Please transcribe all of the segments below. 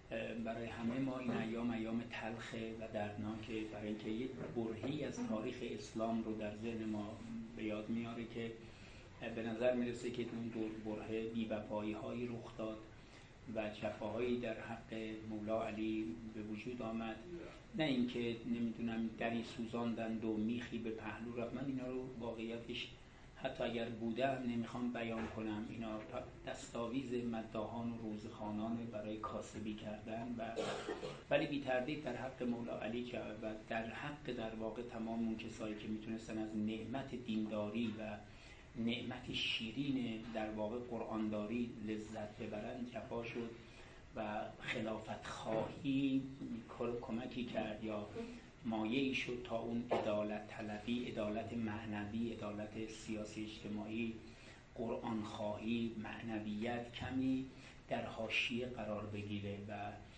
برای همه ما این ایام تلخه و دردناکه، برای اینکه یک برهه‌ای از تاریخ اسلام رو در ذهن ما به یاد میاره که به نظر میرسه که اون برهه بی‌وفایی‌هایی رخ داد و جفاهایی در حق مولا علی به وجود آمد. نه اینکه نمیدونم دری سوزاندند و میخی به پهلو رفت، من اینا رو واقعیتش حتی اگر بودم نمیخوام بیان کنم، اینا دستاویز مداحان و روزخوانان برای کاسبی کردن ولی بی تردید در حق مولا علی و در حق در واقع تمام اون کسایی که میتونستن از نعمت دینداری و نعمت شیرین در واقع قرآنداری لذت ببرن جفا شد و خلافت خواهی کمکی کرد یا مایه‌ای شد تا اون عدالت طلبی، عدالت معنوی، عدالت سیاسی اجتماعی، قرآن خواهی، معنویت کمی در حاشیه قرار بگیره و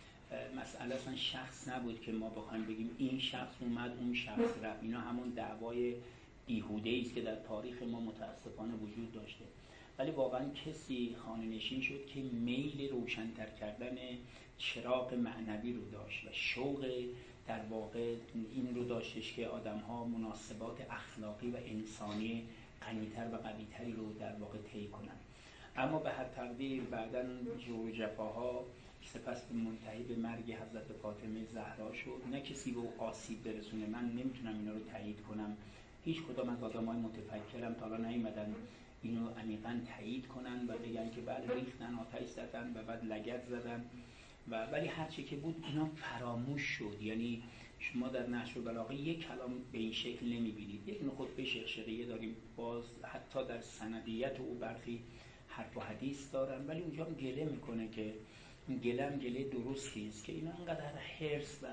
مسئله اصلا شخص نبود که ما بخوایم بگیم این شخص اومد اون شخص رفت. اینا همون دعوای بیهوده‌ای است که در تاریخ ما متاسفانه وجود داشته، ولی واقعا کسی خانه‌نشین شد که میل روشن‌تر کردن چراغ معنوی رو داشت و شوق در واقع این رو داشتش که آدم‌ها مناسبات اخلاقی و انسانی غنی‌تر و قوی‌تری رو در واقع طی کنن. اما به هر تقدیر بعداً جور جفاها سپس به منتهی به مرگ حضرت فاطمه زهرا شد. نه کسی به آسیب برسونه، من نمیتونم اینا رو تایید کنم، هیچ کدام از آدمای متفکرم تا حالا نیومدن اینو عمیقاً تایید کنن و بگن که بله ریختن، آتش زدن و بعد لگد زدن ولی هر چی که بود اینا فراموش شد. یعنی شما در نشر و بلاغه یک کلام به این شکل نمیبینید. یک خطبه شیخ‌شقیه داریم، باز حتی در سندیت او برخی حرف و حدیث دارن، ولی اونجا هم گله میکنه که گله درستی است که اینا انقدر حرص و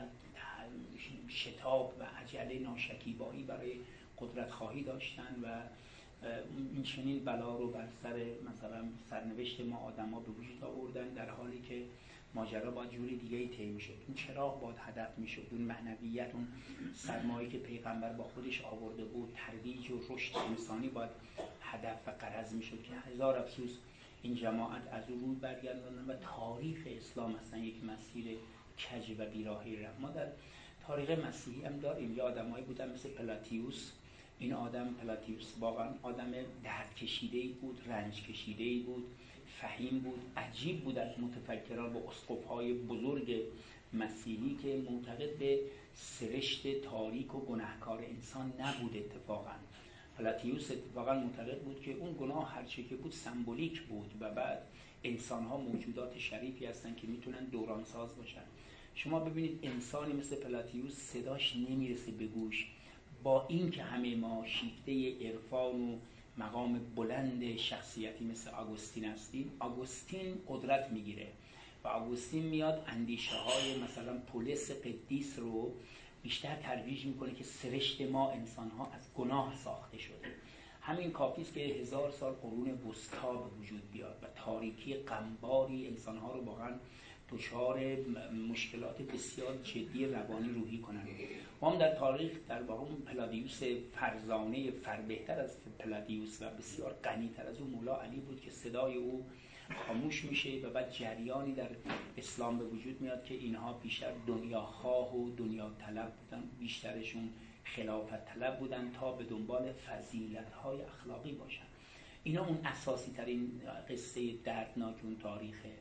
شتاب و عجله ناشکیبایی برای قدرت خواهی داشتن و این چنین بلا رو بر سر مثلا سرنوشت ما آدما به وجود آوردن، در حالی که ماجرا باید جوری دیگه طی میشد. این چراغ باید هدف میشد، اون معنویت، اون سرمایه‌ای که پیغمبر با خودش آورده بود، ترویج و رشد انسانی باید هدف و غرض میشد که هزار افسوس این جماعت از او روی برگرداندن و تاریخ اسلام اصلا یک مسیر کج و بیراهی رفت. ما در تاریخ مسیحی هم داریم یه آدمایی بودن مثل پلاتیوس. این آدم پلاتیوس واقعا آدم درد کشیده‌ای بود، رنج کشیده‌ای بود، فهیم بود، عجیب بود از متفکران و اسقف‌های بزرگ مسیحی که معتقد به سرشت تاریک و گناهکار انسان نبود. اتفاقا پلاتیوس اتفاقا معتقد بود که اون گناه هرچی که بود سمبولیک بود و بعد انسان‌ها موجودات شریفی هستن که میتونن دورانساز باشن. شما ببینید انسانی مثل پلاتیوس صداش نمیرسه به گوش، با این که همه ما شیفته عرفان و مقام بلند شخصیتی مثل آگوستین هستیم، آگوستین قدرت میگیره و آگوستین میاد اندیشه های مثلا پولس قدیس رو بیشتر ترویج میکنه که سرشت ما انسان ها از گناه ساخته شده. همین کافی است که 1000 سال قرون وسطا به وجود بیاد و تاریکی غمباری انسان ها رو واقعا دچار مشکلات بسیار جدی روانی روحی کنند. ما هم در تاریخ در واقع پلادیوس فرزانه فربهتر از پلادیوس و بسیار غنی‌تر از اون مولا علی بود که صدای او خاموش میشه و بعد جریانی در اسلام به وجود میاد که اینها بیشتر دنیا خواه و دنیا طلب بودن، بیشترشون خلافت طلب بودن تا به دنبال فضیلت‌های اخلاقی باشن. اینا اون اساسی ترین قصه دردناک اون تاریخه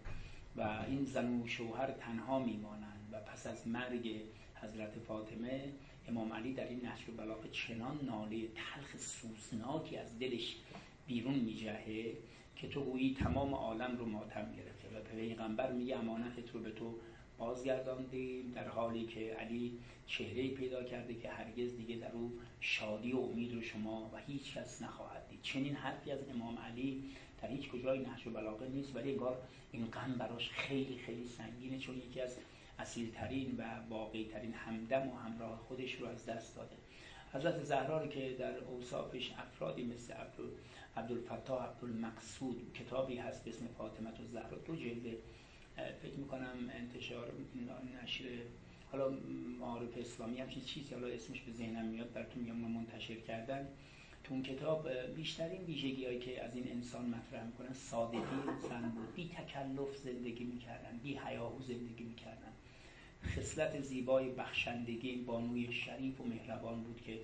و این زن و شوهر تنها میمانند و پس از مرگ حضرت فاطمه امام علی در این نهج البلاغه چنان ناله تلخ سوزناکی از دلش بیرون میجهه که تو گویی تمام عالم رو ماتم گرفته و پیغمبر میگه امانتت رو به تو بازگرداندیم، در حالی که علی چهره‌ای پیدا کرده که هرگز دیگه در او شادی و امید رو شما و هیچ کس نخواهد دید. چنین حرفی از امام علی در هیچ کجای نهج البلاغه نیست، ولی انگار این غم براش خیلی خیلی سنگینه، چون یکی از اصیل‌ترین و واقعی‌ترین همدم و همراه خودش رو از دست داده. حضرت زهرا رو که در اوصافش افرادی مثل عبدالفتاح عبدالمقصود کتابی هست به اسم فاطمه الزهرا، 2 جلد، فکر میکنم انتشار نشر حالا معارف اسلامی همچین چیزی، حالا اسمش به ذهنم میاد براتون میگم، منتشر کردن. تو اون کتاب بیشترین ویژگی‌هایی که از این انسان مطرح می‌کنن سادگی انسان بود، بی تکلف زندگی می‌کردن، بی هیاهو زندگی می‌کردن. خصلت زیبای بخشندگی بانوی شریف و مهربان بود که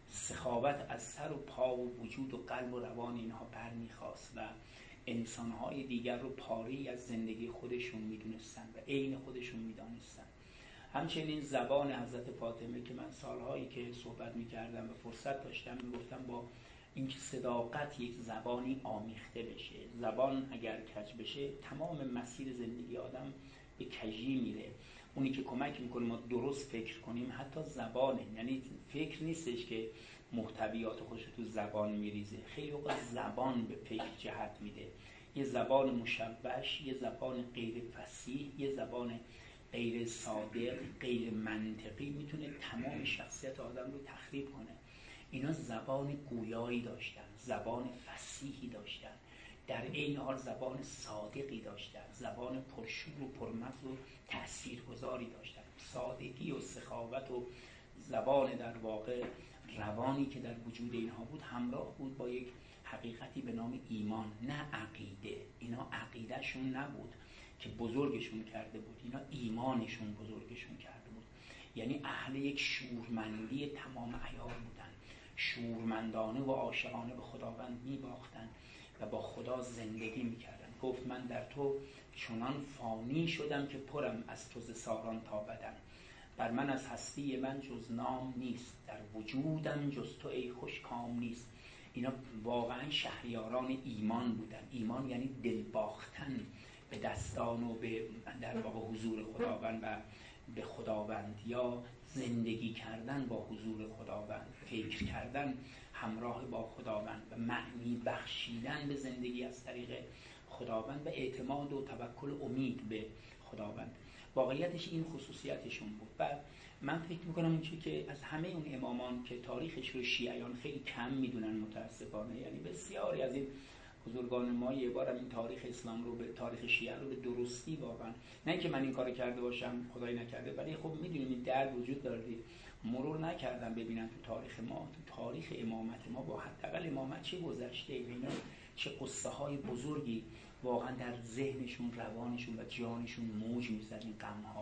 سخاوت از سر و پا و وجود و قلب و روان اینها برمیخواست و انسانهای دیگر رو پاری از زندگی خودشون میدونستن و عین خودشون میدانستن. همچنین زبان حضرت فاطمه که من سالهایی که صحبت میکردم و فرصت داشتم میگفتم با اینکه صداقت یک زبانی آمیخته بشه، زبان اگر کج بشه تمام مسیر زندگی آدم به کجی میره. اونی که کمک میکنه ما درست فکر کنیم حتی زبانه، یعنی فکر نیستش که محتویات خودش تو زبان میریزه، خیلی اوقات زبان به فکر جهت میده. یه زبان مشوش، یه زبان غیر فصیح، یه زبان غیر صادق، غیر منطقی میتونه تمام شخصیت آدم رو تخریب کنه. اینا زبان گویایی داشتن، زبان فصیحی داشتن، در عین حال زبان صادقی داشتن، زبان پرشور و پرمغز و تاثیرگذاری داشتن. سادگی و سخاوت و زبان در واقع روانی که در وجود اینها بود همراه بود با یک حقیقتی به نام ایمان، نه عقیده. اینا عقیدهشون نبود که بزرگشون کرده بود، اینا ایمانشون بزرگشون کرده بود. یعنی اهل یک شورمندی تمام عیار بودن، شورمندانه و عاشقانه به خداوند میباختن و با خدا زندگی میکردن. گفت من در تو چنان فانی شدم که پرم از تو ز ساران تا بدن، بر من از هستی من جز نام نیست، در وجودم جز تو ای خوش کام نیست. اینا واقعا شهریاران ایمان بودن. ایمان یعنی دل باختن به دستان و به در واقع حضور خداوند و به خداوند، یا زندگی کردن با حضور خداوند، فکر کردن همراه با خداوند و معنی بخشیدن به زندگی از طریق خداوند و اعتماد و توکل و امید به خداوند. واقعیتش این خصوصیتشون بود. و من فکر میکنم اونچه که از همه اون امامان که تاریخش رو شیعیان خیلی کم میدونن متاسفانه، یعنی بسیاری از این بزرگان ما یه بارم این تاریخ اسلام رو به تاریخ شیعه رو به درستی واقعا، نه که من این کارو کرده باشم خدای نکرده، ولی خب میدونیم این درد وجود داره، مرور نکردم ببینن تو تاریخ ما، تو تاریخ امامت ما با حداقل امامت چه گذشته اینا، چه قصه های بزرگی واقعا در ذهنشون، روانشون و جانشون موج میزد. این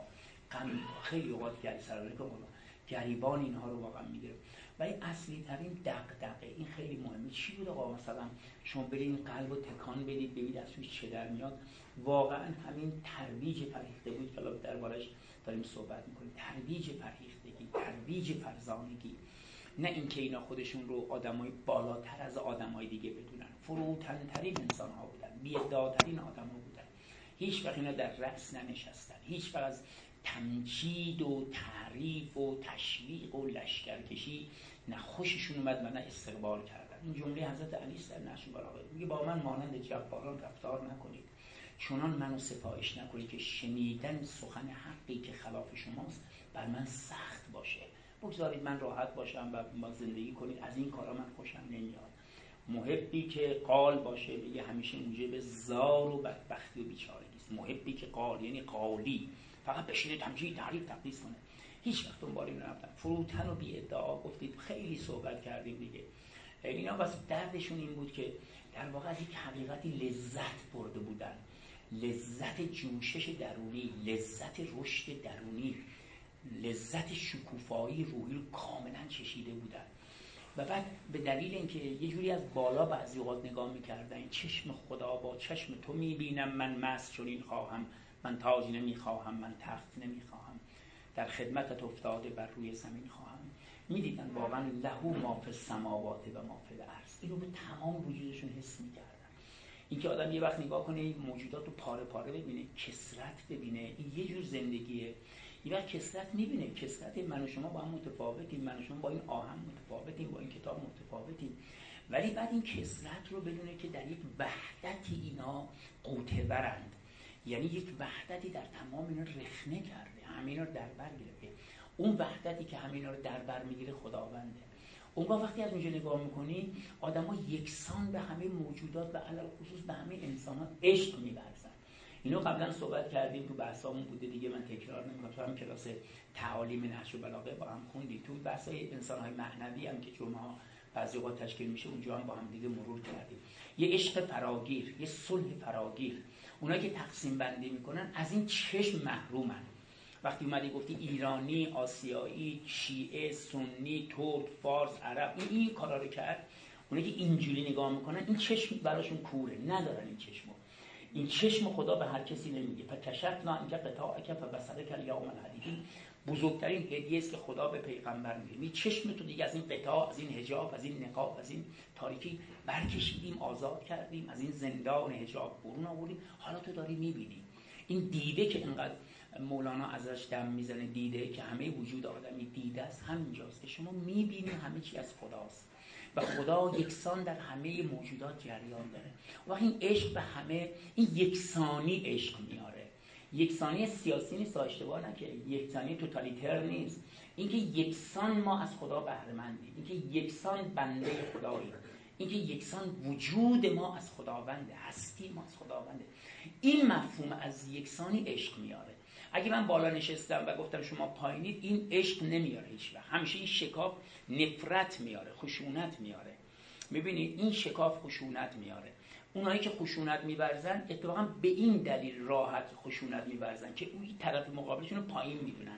غم خیلی اوقات گریبان اینها رو واقعا میگیره. ولی اصلی ترین دغدغه این خیلی مهمه. چی بود آقا؟ مثلا شما برید این قلب رو تکان بدید ببینید از توش چه در میاد. واقعا همین ترویج فرهیخته بود که الان دربارش داریم صحبت میکنیم. ترویج فرهیختگی، ترویج فرزانگی، نه اینکه اینا خودشون رو آدمای بالاتر از آدمای دیگه بدونن. فروتن‌ترین انسان‌ها بودن، بی‌ادعاترین آدم‌ها بودن. هیچ وقت اینا در رأس ننشستن، هیچ وقت از تمجید و تعریف و تشویق و لشکرکشی نه خوششون اومد و نه استقبال کردن. این جمله حضرت علی است در نهج البلاغه، میگه با من مانند جباران رفتار نکنید، چنان منو ستایش نکنید که شنیدن سخن حقی که خلاف شماست بر من سخت باشه. بگذارید من راحت باشم و ما زندگی کنید، از این کارا من خوشم نمیاد. محبی که قال باشه میگه همیشه موجب زار و بدبختی و بیچارگی است. محبی که قال یعنی قالی، فقط بشینه تمجید تعریف تقدیس کنه، هیچ وقت دنبال این نرفتن. فروتن و بی ادعا گفتید، خیلی صحبت کردیم دیگه. اینا بس دردشون این بود که در واقع از یک حقیقتی لذت برده بودن، لذت جوشش درونی، لذت رشد درونی، لذت شکوفایی روحی رو کاملا چشیده بودن. و بعد به دلیل اینکه یه جوری از بالا بعضی اوقات نگاه می‌کردن، چشم خدا با چشم تو می‌بینم، من مست چنین خواهم، من تاج نمی‌خواهم، من تخت نمی‌خواهم، در خدمتت افتاده بر روی زمین خواهم. می‌دیدن واقعا له ما فی السماوات و ما فی الارض. اینو به تمام وجودشون حس می‌کردن. اینکه آدم یه وقت نگاه کنه این موجودات رو پاره پاره ببینه، کثرت ببینه، این یه جور زندگیه. یه وقت کثرت می‌بینه، کثرت من و شما با هم متفاوتیم، من و شما با این آهن متفاوتیم، با این کتاب متفاوتیم، ولی بعد این کثرت رو بدونه که در یک وحدتی اینا قوته‌ورند، یعنی یک وحدتی در تمام اینا رخنه کرده، همینا رو در بر گرفته. اون وحدتی که همینا رو در بر میگیره خداونده. اونجا وقتی از اونجا نگاه میکنی آدم‌ها یکسان به همه موجودات و علل خصوص به همه انسان‌ها عشق می‌ورزن. اینو قبلا صحبت کردیم، تو بحثامون بوده دیگه، من تکرار نمی‌کنم. تو هم کلاس تعالیم نهج البلاغه با هم خوندیم، تو بحث‌های انسان‌های معنوی هم که جمعه‌ها بعضی وقت تشکیل میشه، اونجا هم با هم دیگه مرور کردیم. یه عشق فراگیر، یه صلح فراگیر. اونایی که تقسیم بندی میکنن از این چشم محرومن. وقتی اومدی گفتی ایرانی، آسیایی، شیعه، سنی، ترک، فارس، عرب، این کارا رو کرد، اونایی که اینجوری نگاه میکنن این چشم براشون کوره، ندارن این چشمو. این چشم خدا به هر کسی نمیگه. فکشفنا عنک غطاءک فبصرک الیوم الحدید. بزرگترین هدیه است که خدا به پیغمبر میده. می چشم تو دیگه از این قطاع، از این حجاب، از این نقاب، از این تاریکی برکشیدیم، آزاد کردیم، از این زندان حجاب برون آوردیم. حالا تو داری میبینی. این دیده که اینقدر مولانا ازش دم میزنه، دیده که همه وجود آدمی دیده است، همینجاست که شما میبینی همه چی از خداست و خدا یکسان در همه موجودات جریان داره. و این عشق به همه، این یکسانی عشق میاره. یکسانی سیاسی نیست، اشتباه نکنید، یکسانی توتالیتر نیست. اینکه یکسان ما از خدا بهره مندیم، اینکه یکسان بنده خداییم، اینکه یکسان وجود ما از خداونده، هستی ما از خداونده. این مفهوم از یکسانی عشق میاره. اگه من بالا نشستم و گفتم شما پایینید، این عشق نمیاره هیچ وقت. همیشه این شکاف نفرت میاره، خشونت میاره. میبینید این شکاف خشونت میاره. اونایی که خشونت می‌ورزن اتفاقا به این دلیل راحت خشونت می‌ورزن که اون طرف مقابلشون رو پایین میدونن،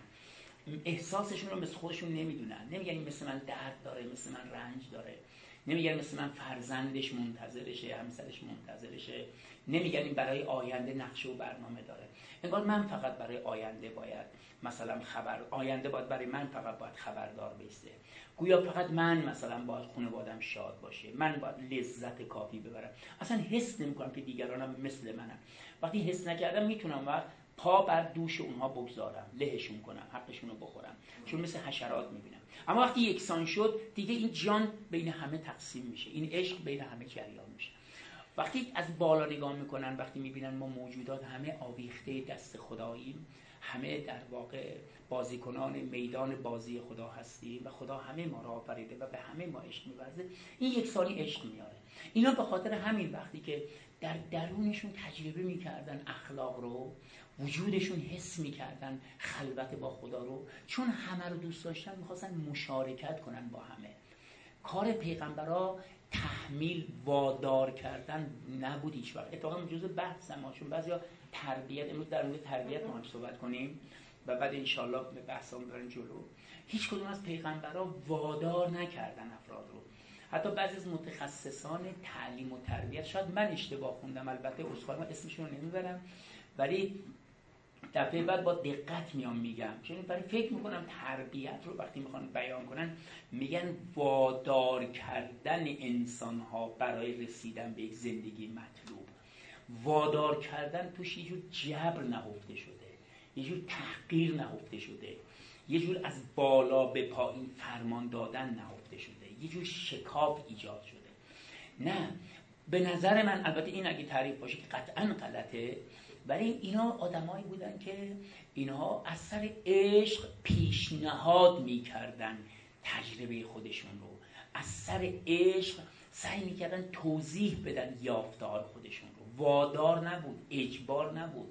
احساسشون رو مثل خودشون نمیدونن. نمیگن این مثل من درد داره، مثل من رنج داره. نمیگن مثل من فرزندش منتظرشه، همسرش منتظرشه. نمیگن این برای آینده نقشه و برنامه داره. انگار من فقط برای آینده باید مثلا آینده باید برای من فقط باید خبردار بیسته. گویا فقط من مثلا باید خانواده‌ام شاد باشه، من باید لذت کافی ببرم. اصلا حس نمی‌کنم که دیگرانم مثل منم. وقتی حس نکردم میتونم وقت پا بر دوش اونها بگذارم، لهشون کنم، حقشون رو بخورم، چون مثل حشرات میبینم. اما وقتی یکسان شد دیگه این جان بین همه تقسیم میشه، این عشق بین همه جریان میشه. وقتی از بالا نگاه میکنن، وقتی میبینن ما موجودات همه آویخته دست خداییم، همه در واقع بازیکنان میدان بازی خدا هستیم و خدا همه ما را آفریده و به همه ما عشق می‌ورزه، این یکسانی عشق میاره. اینا به خاطر همین وقتی که در درونشون تجربه میکردن اخلاق رو، وجودشون حس میکردن خلوت با خدا رو، چون همه رو دوست داشتن میخواستن مشارکت کنن با همه. کار پیغمبرها تحمیل وادار کردن نبود هیچ وقت. اتفاقا جزء بحث ما، چون بعضیا تربیت، امروز در مورد تربیت ما هم صحبت کنیم و بعد انشالله به بحثام بریم جلو. هیچ کدوم از پیغمبرها وادار نکردن افراد رو. حتی بعضی از متخصصان تعلیم و تربیت، شاید من اشتباه خوندم، البته عذرخواهی من اسمشون رو نمیبرم، ولی دفعه بعد با دقت میگم، چون برای فکر میکنم تربیت رو وقتی میخوان بیان کنن میگن وادار کردن انسانها برای رسیدن به یک زندگی مطلوب. وادار کردن توش یه جور جبر نهفته شده، یه جور تحقیر نهفته شده، یه جور از بالا به پایین فرمان دادن نهفته شده، یه جور شکاف ایجاد شده. نه، به نظر من، البته این اگه تعریف باشه که قطعا غلطه، ولی اینا آدمایی بودن که اینها از سر عشق پیشنهاد میکردن تجربه خودشون رو، از سر عشق سعی میکردن توضیح بدن یافته‌های خودشون رو. وادار نبود، اجبار نبود،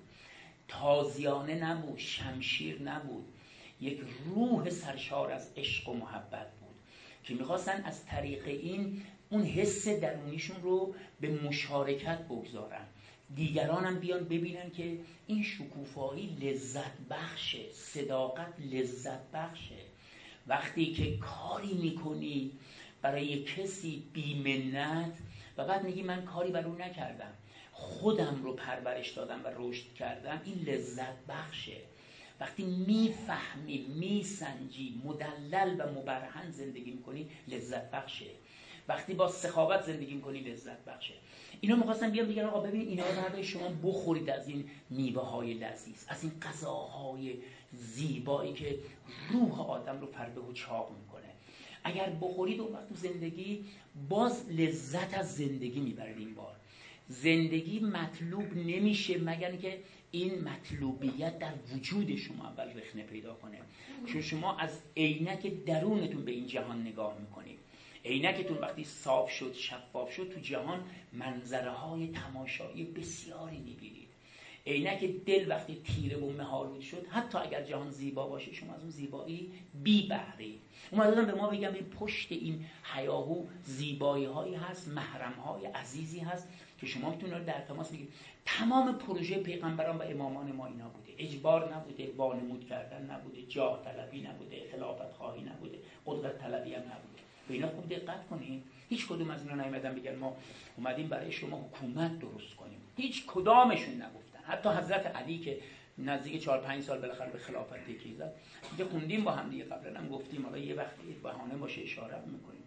تازیانه نبود، شمشیر نبود. یک روح سرشار از عشق و محبت بود که میخواستن از طریق این اون حس درونیشون رو به مشارکت بگذارن. دیگران هم بیان ببینن که این شکوفایی لذت بخشه، صداقت لذت بخشه. وقتی که کاری میکنی برای کسی بی‌منت و بعد میگی من کاری برای اون نکردم، خودم رو پرورش دادم و رشد کردم، این لذت بخشه. وقتی میفهمی، میسنجی، مدلل و مبرهن زندگی میکنی، لذت بخشه. وقتی با سخاوت زندگی میکنی، لذت بخشه. اینا میخواستن بیان بگن آقا ببین اینا رو بردارید شما بخورید، از این میوه های لذیذ، از این غذاهای زیبایی که روح آدم رو فربه و چاق میکنه. اگر بخورید اون وقت تو زندگی باز لذت از زندگی میبرید. این بار زندگی مطلوب نمیشه مگر اینکه این مطلوبیت در وجود شما اول رخنه پیدا کنه. چون شما از عینک درونتون به این جهان نگاه میکنید. عینکتون وقتی صاف شد، شفاف شد، تو جهان منظره های تماشایی بسیاری میبینید. عینک دل وقتی تیره و مه‌آلود شد، حتی اگر جهان زیبا باشه شما از اون زیبایی بی بهره. اومدن به ما بگم این پشت این هیاهو زیبایی هایی هست، محرم های عزیزی هست که شما میتونید در تماس بگیرید. تمام پروژه پیغمبران و امامان ما اینا بوده، اجبار نبوده، وانمود کردن نبوده، جاه طلبی نبوده، خلافت خواهی نبوده، قدرت طلبی هم نبوده. به اینا خوب دقت کنید. هیچ کدوم از اینا نیومدن بگن ما اومدیم برای شما حکومت درست کنیم. هیچ کدامشون نگفتن. حتی حضرت علی که نزدیک 4-5 سال بالاخره به خلافت تکیه زد، دیگه خوندیم با هم دیگه، قبلا هم گفتیم، حالا یه وقتی بهانه باشه اشاره میکنیم،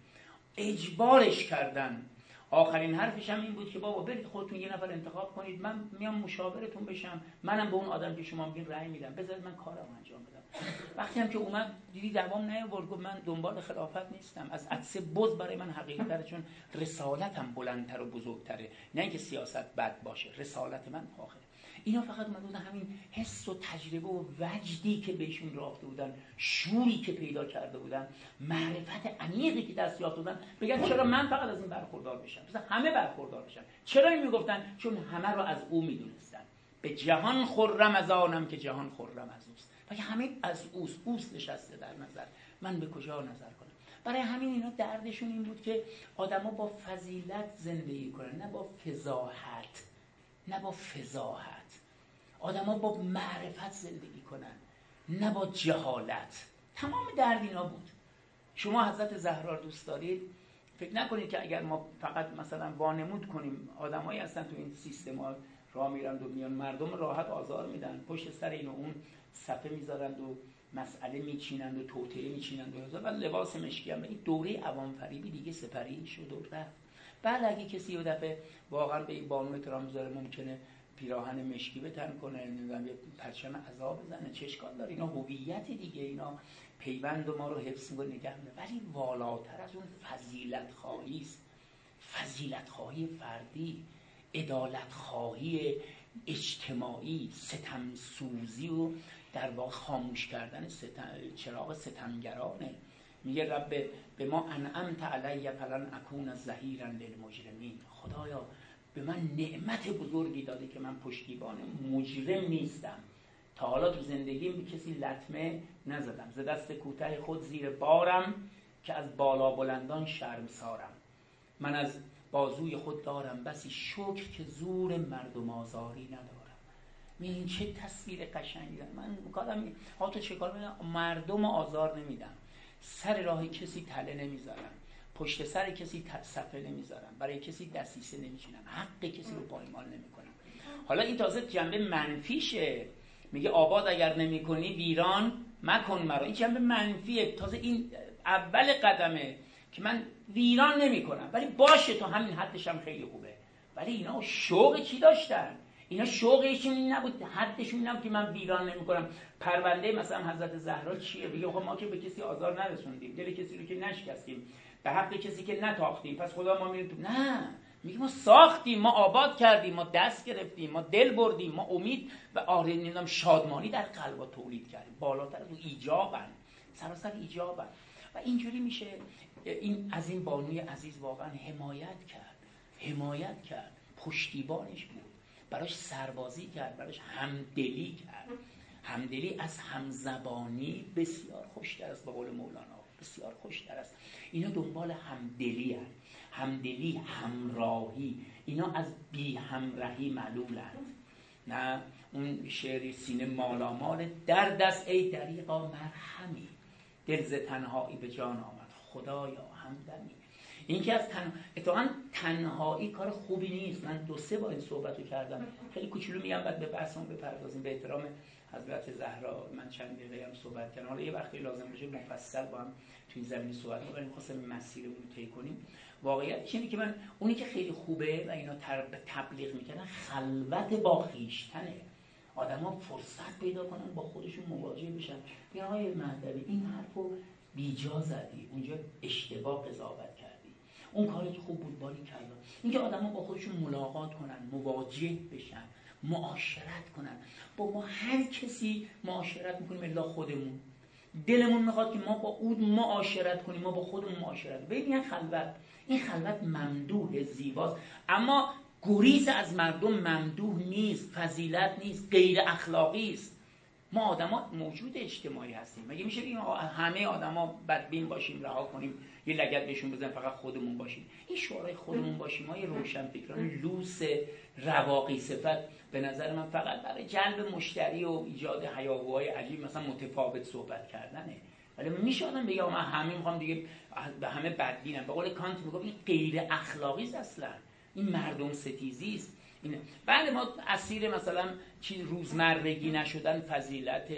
اجبارش کردن. آخرین حرفش هم این بود که بابا برید خودتون یه نفر انتخاب کنید، من میام مشاورتون بشم، منم به اون آدم که شما میگین رأی میدم، بذارید من کارم انجام بدم. وقتی هم که اومد دیدی دوام نیاورد، گفت من دنبال خلافت نیستم، از عطسه بز برای من حقیقتره، چون رسالتم بلندتر و بزرگتره، نه اینکه سیاست بد باشه، رسالت من آخره. اینا فقط اومده بودن همین حس و تجربه و وجدی که بهشون رافته بودن، شوری که پیدا کرده بودن، معرفت عمیقی که دست یافته بودن، بگن چرا من فقط از این برخوردار بشم، مثلا همه برخوردار بشن. چرا این میگفتن؟ چون همه رو از او میدونستن. به جهان خرم از آنم که جهان خرم از اوست. و همه از اوست نشسته در نظر، من به کجا نظر کنم. برای همین اینا دردشون این بود که آدما با فضیلت زندگی کنن، نه با فضاحت، نه با فضاحت. آدما با معرفت زندگی کنن، نه با جهالت. تمام درد اینا بود. شما حضرت زهرا دوست دارید، فکر نکنید که اگر ما فقط مثلا وانمود کنیم، آدمایی هستن تو این سیستما راه میرن و میان، مردم راحت آزار میدن، پشت سر این و اون صفحه میذارند و مسئله میچینند و توطئه میچینند و لباس مشکی هم. این دوره عوام فریبی دیگه سپری شد و رفت. بعد اگه کسی یه دفعه واقعا به این بانو احترام میذاره، ممکنه پیراهن مشکی به تن کنه، نمیدونم یه پرچم عذاب بزنه، چه اشکال داره؟ اینا هویت دیگه، اینا پیوند ما رو حفظ می‌کنه، نگه می‌داره. ولی والاتر از اون فضیلت خواهی است، فضیلت خواهی فردی، عدالت خواهی اجتماعی، ستم سوزی و در واقع خاموش کردن چراغ ستمگرانه. میگه رب به ما انعمت علی فلن اکون ظهیرا للمجرمین. خدایا به من نعمت بزرگی داده که من پشتیبان مجرم نیستم. تا حالا تو زندگیم به کسی لطمه نزدم، ز دست کوته خود زیر بارم، که از بالا بلندان شرمسارم. من از بازوی خود دارم بسی شکر، که زور مردم آزاری ندارم. این چه تصویر قشنگی دارم. من کارم تو چه کار می‌کنم؟ مردم آزار نمیدم، سر راه کسی تله نمیذارم، پشت سر کسی صفحه نمیذارم، برای کسی دسیسه نمیچینم، حق کسی رو پایمال نمیکنم. حالا این تازه جنبه منفیشه. میگه آباد اگر نمیکنی ویران مکن مرا. این جنبه منفیه. تازه این اول قدمه که من ویران نمیکنم، ولی باشه تا همین حدش هم خیلی خوبه. ولی اینا شوق چی داشتن؟ اینا شوقشون این نبود، حدشون این نبود که من ویران نمیکنم. پرونده مثلا حضرت زهرا چیه؟ بگه خب ما که به کسی آزار نرسوندیم، دل کسی رو که نشکستیم، به حق کسی که نتاختیم، پس خدا ما میریم تو. نه، میگه ما ساختیم، ما آباد کردیم، ما دست گرفتیم، ما دل بردیم، ما امید و آرزوی شادمانی در قلبا تولید کردیم. بالاتر از اون ایجابن، سراسر ایجابن. و اینجوری میشه این از این بانوی عزیز واقعا حمایت کرد، پشتیبانش بود، براش سربازی کرد، براش همدلی کرد. همدلی از همزبانی بسیار خوشتر است، به قول مولانا بسیار خوشتر است. اینا دنبال همدلی هست. همدلی، همراهی، اینا از بی همراهی ملولند. نه اون شعری سینه مالامال در دست ای دریغا مرهمی، دل ز تنهایی به جان آمد خدایا همدمی. این که از اتفاقا تنهایی کار خوبی نیست. من 2-3 بار این صحبتو کردم، خیلی کوچولو میگم بعد به بحثمون بپردازیم. به احترام حضرت زهرا من چند دقیقه هم صحبت کردم، حالا یه وقتی لازم باشه مفصل با هم توی زمین صحبت کنیم، خواستم مسیرمون رو طی کنیم. واقعیتش اینه که من اونی که خیلی خوبه و اینا تبلیغ میکنن، خلوت با خویشتنه. آدما فرصت پیدا کنن با خودشون مواجه بشن. میگن آقای مهدوی این حرفو بیجا زدی، اونجا اشتباه قضاوت کردی، اون کاری که خوب بود باری کردن. اینکه آدما با خودشون ملاقات کنن، مواجه بشن، معاشرت کنن. با ما هر کسی معاشرت میکنیم الا خودمون. دلمون میخواد که ما با اون معاشرت کنیم، ما با خودمون معاشرت. ببین خلوت، این خلوت ممدوح، زیباست، اما گریز از مردم ممدوح نیست، فضیلت نیست، غیر اخلاقی است. ما آدما موجود اجتماعی هستیم. مگه میشه بگیم همه آدما بدبین باشیم، رها کنیم یه لگد بهشون بزنیم فقط خودمون باشیم؟ این شعارهای خودمون باشیم های روشنفکران لوس رواقی صفت به نظر من فقط برای جلب مشتری و ایجاد هیاهوهای عجیب مثلا متفاوت صحبت کردنه. ولی میشه آدم بگه من همه میخوام دیگه به همه بدبینم. به قول کانت میگه این غیر اخلاقی است، اصلا این مردم ستیزی است. بعد ما اسیر مثلا چیز روزمرگی نشدن فضیلت،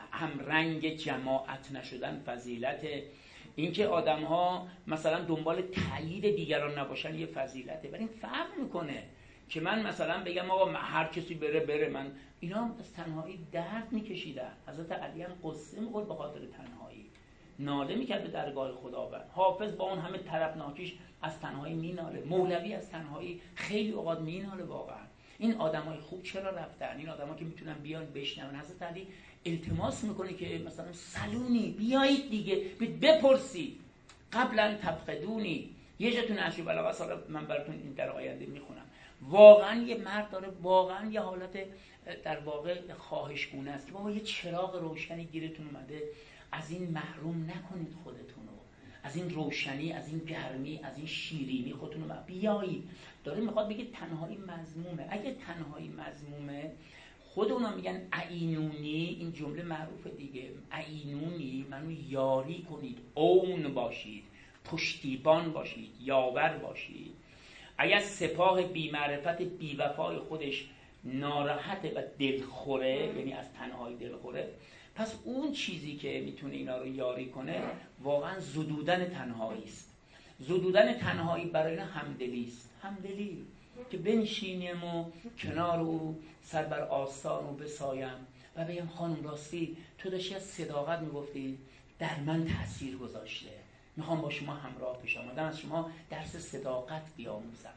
همرنگ جماعت نشدن فضیلت، اینکه آدم‌ها مثلا دنبال تایید دیگران نباشن یه فضیلته. ولی این فرق میکنه که من مثلا بگم آقا هر کسی بره من، اینا از تنهایی درد میکشیدن. حضرت علی هم قصه میگفت به خاطر تنهایی، ناله میکرد به درگاه خداوند. حافظ با اون همه طربناکیش از تنهایی میناله، مولوی از تنهایی خیلی اوقات میناله. واقعا این آدمای خوب چرا رفتن؟ این آدما که میتونن بیان بشنون. حضرت علی التماس میکنه که مثلا سلونی بیایید دیگه بپرسید قبلا تفقدونی. یه جاتون نشو بلاغه سال من براتون این در آینده میخونم. واقعا یه مرد داره واقعا یه حالت در واقع خواهشگونه است که بابا یه چراغ روشنی گیرتون اومده، از این محروم نکنید خودتون رو، از این روشنی، از این گرمی، از این شیرینی خودتون رو بیایید. داره میخواد بگه تنهایی مذمومه. اگه تنهایی مذمومه، خود اونا میگن اعینونی، این جمله معروفه دیگه، اعینونی منو یاری کنید، اون باشید، پشتیبان باشید، یاور باشید. اگر سپاه بی‌معرفت بی‌وفای خودش ناراحته و دلخوره، یعنی از تنهایی دلخوره، پس اون چیزی که میتونه اینا رو یاری کنه واقعا زدودن تنهایی است. زدودن تنهایی برای اینا همدلی است. همدلی که بنشینیم و کنار او سر بر آستان و بسایم و بگم خانم راستی تو داشتی از صداقت میگفتی، در من تأثیر گذاشته، میخوام با شما همراه پیش آمدم، از شما درس صداقت بیاموزم.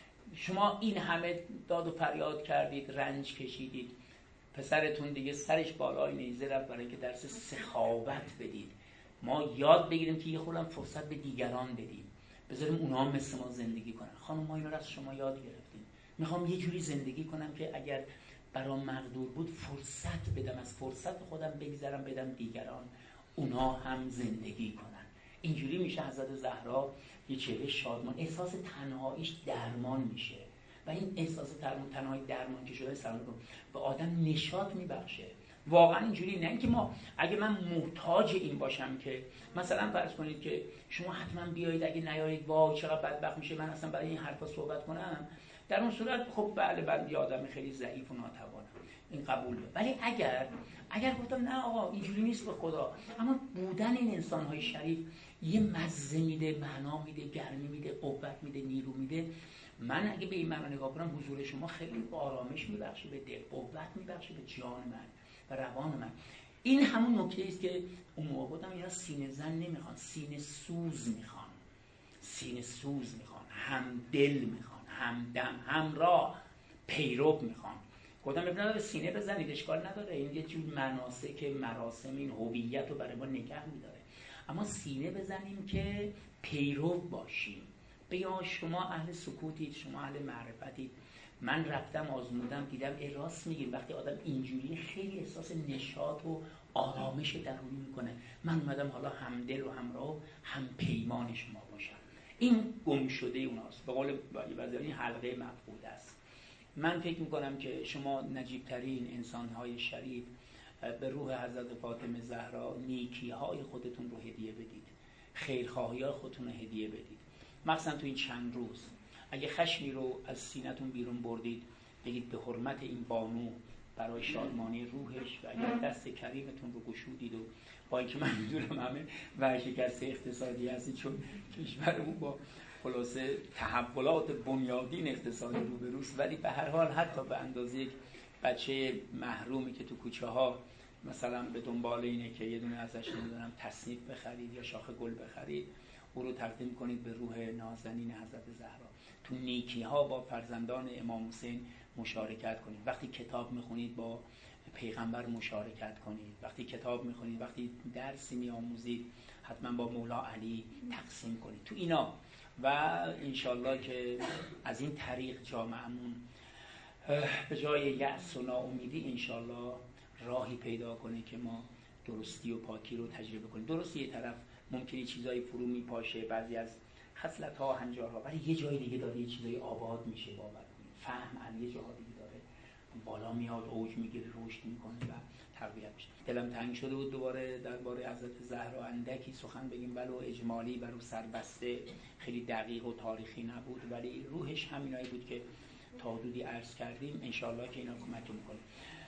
شما این همه داد و فریاد کردید، رنج کشیدید، پسرتون دیگه سرش بالای نیزه رفت برای که درس سخاوت بدید. ما یاد بگیریم که یه خودم فرصت به دیگران بدیم، بذاریم اونا هم مثل ما زندگی کنن. خانم ما اینا رو از شما یاد گرفتیم، میخوام یه جوری زندگی کنم که اگر برام مقدور بود فرصت بدم، از فرصت خودم بگذرم بدم دیگران، اونا هم زندگی کنن. اینجوری میشه حضرت زهرا یه چهره شادمان، احساس تنهاییش درمان میشه و این احساس تنهایی درمان که شده سلام کن به آدم نشاط میبخشه. واقعا اینجوری نه اینکه ما اگه من محتاج این باشم که مثلا فرض کنید که شما حتما بیایید، اگه نیایید وای چقدر بدبخت میشه من اصلا برای این حرفا صحبت کنم، در اون صورت خب بله من یه آدم خیلی ضعیف و ناتوانم، این قبوله. ولی اگر گفتم نه آقا اینجوری نیست به خدا، اما بودن این انسان‌های شریف یه مزه میده، معنا میده، گرمی میده، قوت میده، نیرو میده، من اگه به این معنا نگاه کنم حضور شما خیلی آرامش میبخشه به دل، قوت میبخشه به جان من و روان من. این همون نکته است که اون موقع گفتم اینا سینه زن نمیخوان، سینه سوز میخوان، سینه سوز میخوان، همدل میخوان، همدم، همراه، پیرو میخوان. گفتم نداره سینه بزنید اشکال نداره، این یه جور مناسک مراسم این هویت رو برای ما نگه میداره، اما سینه بزنیم که پیرو باشیم. بگم شما اهل سکوتید، شما اهل معرفتید. من رفتم آزمودم دیدم راست میگیم، وقتی آدم اینجوری خیلی احساس نشاط و آرامش درونی میکنه. من اومدم حالا همدل و همراه و هم پیمان شما باشم. این گم شده اوناست، به قول این حلقه مفقود است. من فکر میکنم که شما نجیب ترین انسان‌های شریف به روح حضرت فاطمه زهرا نیکی‌های خودتون رو هدیه بدید، خیرخواهی‌های خودتون رو هدیه بدید. مثلا تو این چند روز اگه خشمی رو از سینه‌تون بیرون بردید، بگید به حرمت این بانو برای شادمانی روحش، و اگر دست کریمتون رو گشودید و با اینکه من میدونم همه ورشکست اقتصادی هستید چون کشورمون با خلاصه تحولات بنیادین اقتصادی روبروست، ولی به هر حال حتی به اندازه یک بچه محرومی که تو کوچه ها مثلا به دنبال اینه که یه دونه ازش نمیدونم تصنیف بخرید یا شاخه گل بخرید، او رو تقدیم کنید به روح نازنین حضرت زهرا. تو نیکی ها با فرزندان امام حسین مشارکت کنید. وقتی کتاب میخونید با پیغمبر مشارکت کنید، وقتی کتاب میخونید، وقتی درسی میآموزید حتما با مولا علی تقسیم کنید تو اینا و انشالله که از این طریق جامعهمون به جای یأس و ناامیدی انشالله راهی پیدا کنه که ما درستی و پاکی رو تجربه کنیم. درست یه طرف ممکنه چیزایی فرو میپاشه، بعضی از خصلت‌ها هنجارها، ولی یه جای دیگه داره یه چیزایی آباد میشه. باور کنید فهم از یه جاها دیگه داره بالا میاد، اوج میگیره، رشد میکنه و تقویت میشه. دلم تنگ شده بود دوباره درباره حضرت زهرا اندکی سخن بگیم، ولو اجمالی برو سربسته، خیلی دقیق و تاریخی نبود ولی روحش همینایی بود که تا حدودی عرض کردیم. انشالله که اینا کمک میکنه.